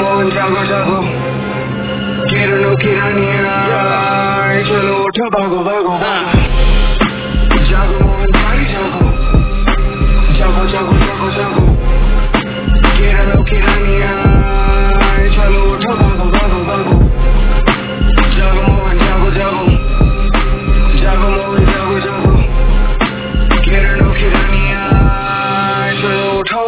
मोहन जागो जागो, किरणों की रानियां, चलो उठो भागो भागो, जागो मोहन प्यारी जागो, जागो जागो जागो जागो, किरणों की रानियां, चलो उठो भागो भागो भागो, जागो मोहन जागो जागो, जागो मोहन जागो जागो, किरणों की रानियां, चलो उठो।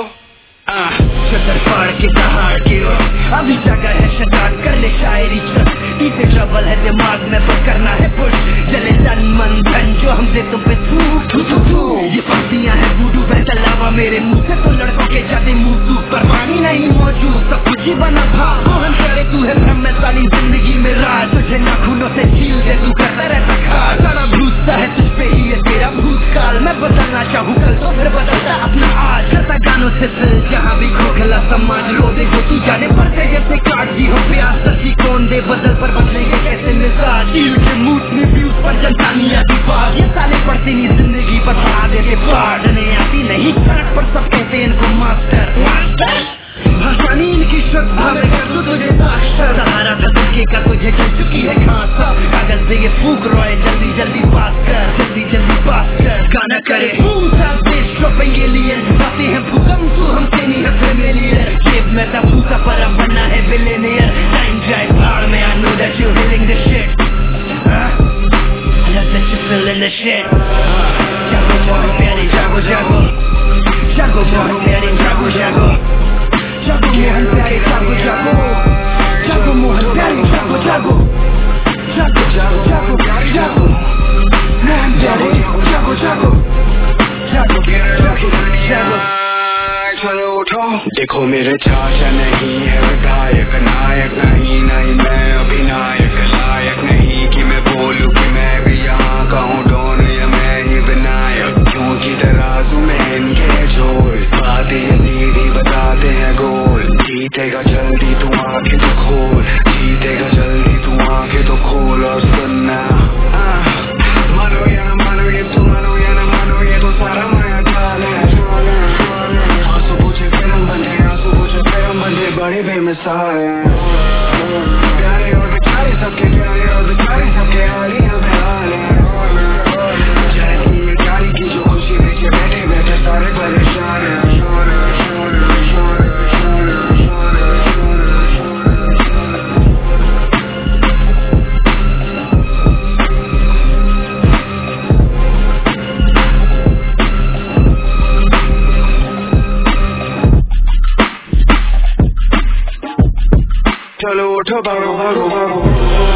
शटर फाड़ के दहाड़ के रो, अभी जगह है शटान कर ले शायरी से ट्रबल है दिमाग में तो करना है पुश, जले तन मन धन जो हमसे तुम पे थू थू थू थू। ये पत्तियां है बूडू बहता लावा मेरे मुंह से, तो लड़कों के जाते मुंह तू पर पानी नहीं मौजूद, सब कुछ ही बना था मोहन प्यारे तू है भ्रम में साली जिंदगी में राज, तुझे नाखूनों से छील दे तू करता रहता खाल, सारा भूतता है तुझ पे ही है तेरा भूतकाल, मैं बदलना चाहूँ कल तो फिर बदलता अपना आज, करता गानों से फिर जहाँ भी खोखला समाज रो दे जो तू जाने पड़ते जैसे काट दी हो प्यास, सच्ची कौन दे बदल पर बदलेंगे कैसे मिजाज, टील के मूड में व्यूज पर जनतानिया की बात, ये साले पढ़ते नहीं जिंदगी पर पढ़ा देते पाठ, नहीं आती नहीं फर्क पर सब कहते इनको मास्टर मास्टर, भाषानी इनकी श्रद्धा में कर दूं तुझे साक्षर, सहारा था तुझे का तुझे चल चुकी है घासा, कागज से ये फूक रोए जल्दी जल्दी पास कर, जल्दी जल्दी पास कर, गाना करे बूम साथ देश शॉपिंग एलियन, आते हैं भूकंप तू हमसे नहीं है फेमिलियर, जेब में था भूसा पर अब बनना है बिलियनियर, टाइम जाए भाड़ में I know that you're feeling the shit, I know that you're feeling the shit, जागो मोहन प्यारी जागो जागो, जागो मोहन प्यारी जागो जागो, जागो मोहन प्यारी जागो जागो, जागो मोहन प्यारी जागो जागो, जागो जागो जागो जागो, मोहन प्यारी जागो जागो, जागो जागो, चलो उठो। देखो मेरे चाचा नहीं है विधायक, नायक नहीं नहीं मैं अभिनायक, लायक नहीं कि मैं बोलूं कि मैं भी यहाँ का हूँ डॉन या मैं ही विनायक, क्योंकि तराजू में इनके जोर, बातें सीधी बताते हैं गोल, जीतेगा जल्दी तू आंखें तो खोल, जीतेगा जल्दी तू आंखें तो खोल और सुनना, मानो या न मानो ये तू मानो या न मानो ये तो सारा माया जाल है, बंदे बड़े बेमिसाल हैं, प्यारे और बेचारे सबके प्यारे और बेचारे सबके हाल ही बेहाल हैं, चाहे तुम बेचारी की जो खुशी देखे बैठे बैठे सारे परेशान हैं, चलो उठो भागो भागो भागो।